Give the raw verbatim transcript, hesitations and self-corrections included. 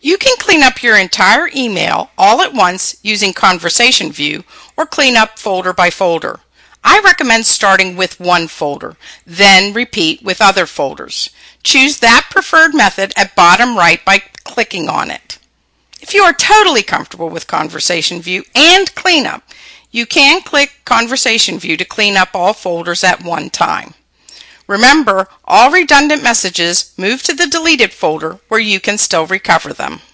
You can clean up your entire email all at once using Conversation View or clean up folder by folder. I recommend starting with one folder, then repeat with other folders. Choose that preferred method at bottom right by clicking on it. If you are totally comfortable with Conversation View and Cleanup, you can click Conversation View to clean up all folders at one time. Remember, all redundant messages move to the deleted folder where you can still recover them.